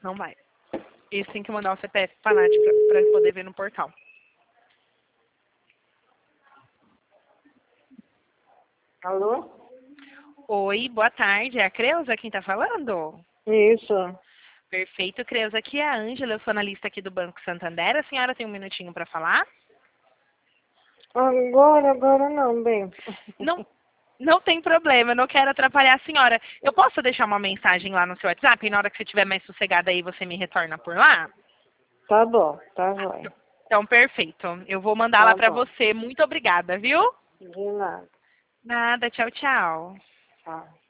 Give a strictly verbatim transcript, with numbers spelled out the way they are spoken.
Não vai. Eles têm que mandar o C P F pra Nath pra, pra poder ver no portal. Alô? Oi, boa tarde. É a Creuza quem tá falando? Isso. Perfeito, Creuza. Aqui é a Ângela, eu sou analista aqui do Banco Santander. A senhora tem um minutinho para falar? Agora, agora não, bem. Não, não tem problema, eu não quero atrapalhar a senhora. Eu posso deixar uma mensagem lá no seu WhatsApp e na hora que você estiver mais sossegada aí você me retorna por lá? Tá bom, tá bom. Então, perfeito. Eu vou mandar lá Tá para bom. você. Muito obrigada, viu? De nada. Nada, tchau, tchau. Tchau.